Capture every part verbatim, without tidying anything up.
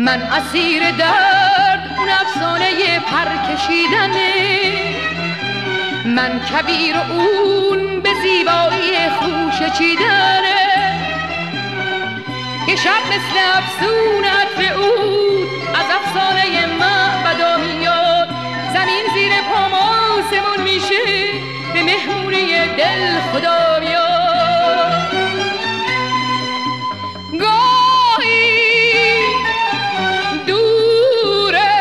من اسیر درد اون افسانه پر کشیدنه، من کبیر اون به زیبایی خوش چیدنه، که شب مثل افسون عطر اون از افسانه معبدا میاد، زمین زیر پام آسمون میشه، به مهمونی دل خدا میاد. گاهی دوره،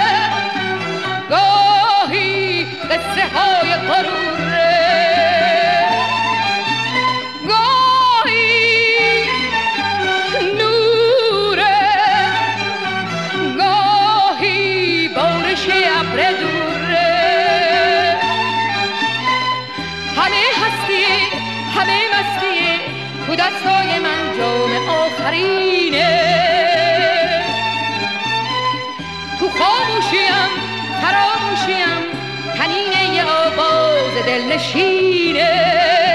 گاهی قصه های غروره، گاهی نوره، گاهی بارش ابر دوره. همه هستیه، همه مستیه، تو دستای من جام آخرینه. تو خاموشیم، فراموشیم، تنین یه آواز دلنشینه.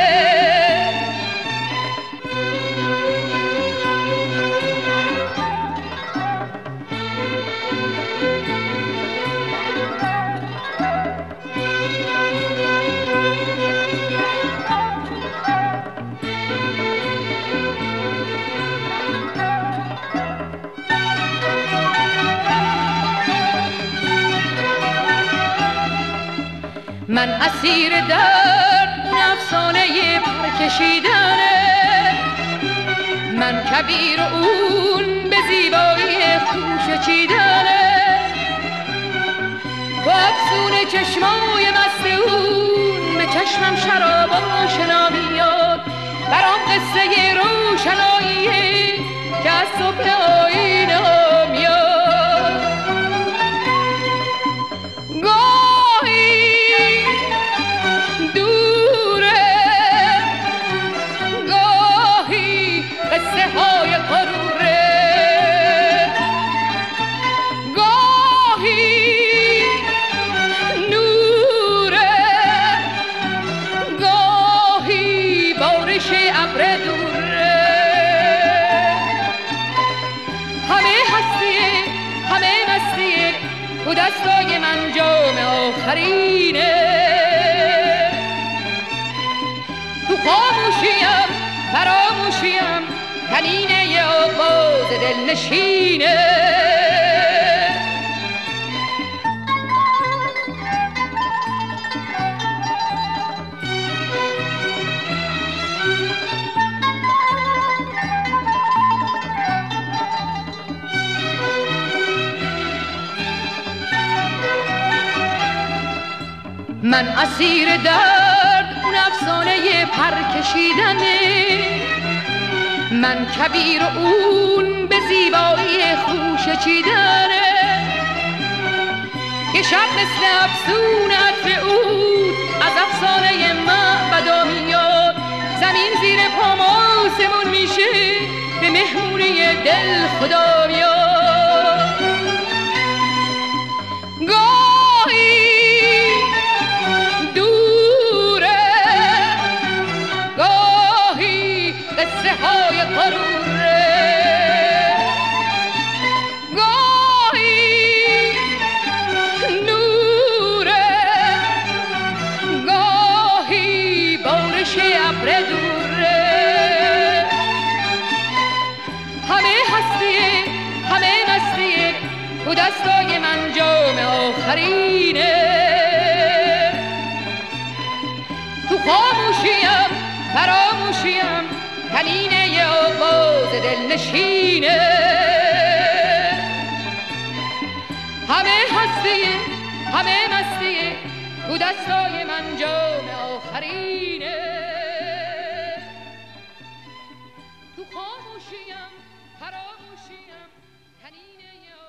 من اسیر درد اون افسانه پر کشیدنه، من کبیر اون به زیبایی خوش چیدنه، با افسون چشمای مست اون به چشمم شراب آشنا میاد، برام قصه روشناییه که از صبح آینه ها میاد. تو دستای من جام آخرینه. تو خاموشیم، فراموشیم، تنین یه آواز دلنشینه. من اسیر درد اون افسانه پر کشیدنه، من کبیر اون به زیبایی خوش چیدنه، که شب مثل افسون عطر اون از افسانه معبدا میاد، زمین زیر پام آسمون میشه، به مهمونی دل خدا میاد. گاهی قصه های غروره، گاهی نوره، گاهی بارش ابر دوره. همه هستیه، همه مستیه، تو دستای من جام آخرینه. تو خاموشیم، فراموشیم، تنین یه آواز دلنشینه. همه هستیه، همه مستیه، تو دستای من جام آخرینه. تو خاموشیم، فراموشیم، تنین یه